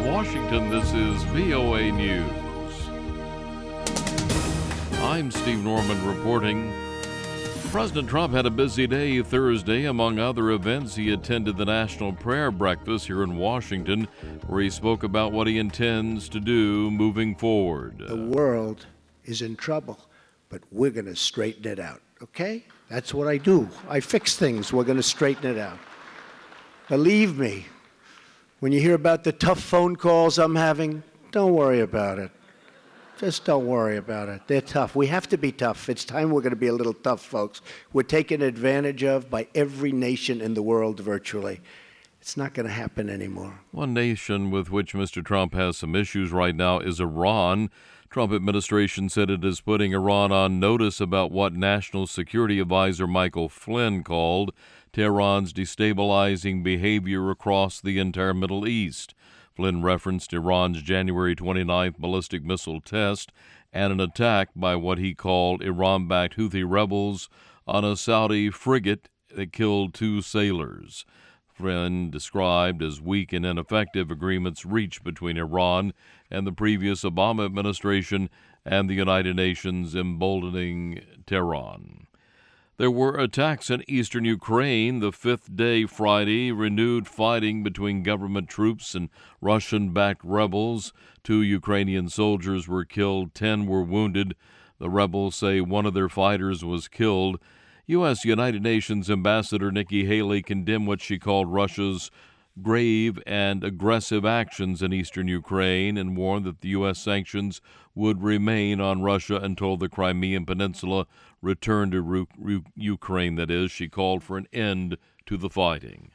Washington, this is VOA News. I'm Steve Norman reporting. President Trump had a busy day Thursday. Among other events, he attended the National Prayer Breakfast here in Washington, where he spoke about what he intends to do moving forward. The world is in trouble, but we're going to straighten it out, okay? That's what I do. I fix things. We're going to straighten it out. Believe me, when you hear about the tough phone calls I'm having, don't worry about it. Just don't worry about it. They're tough. We have to be tough. It's time we're going to be a little tough, folks. We're taken advantage of by every nation in the world virtually. It's not going to happen anymore. One nation with which Mr. Trump has some issues right now is Iran. Trump administration said it is putting Iran on notice about what National Security Advisor Michael Flynn called Tehran's destabilizing behavior across the entire Middle East. Flynn referenced Iran's January 29th ballistic missile test and an attack by what he called Iran-backed Houthi rebels on a Saudi frigate that killed 2 sailors. Flynn described as weak and ineffective agreements reached between Iran and the previous Obama administration and the United Nations, emboldening Tehran. There were attacks in eastern Ukraine. The 5th day Friday, renewed fighting between government troops and Russian-backed rebels. 2 Ukrainian soldiers were killed, 10 were wounded. The rebels say one of their fighters was killed. U.S. United Nations Ambassador Nikki Haley condemned what she called Russia's grave and aggressive actions in eastern Ukraine and warned that the U.S. sanctions would remain on Russia until the Crimean Peninsula returned to Ukraine. That is, she called for an end to the fighting.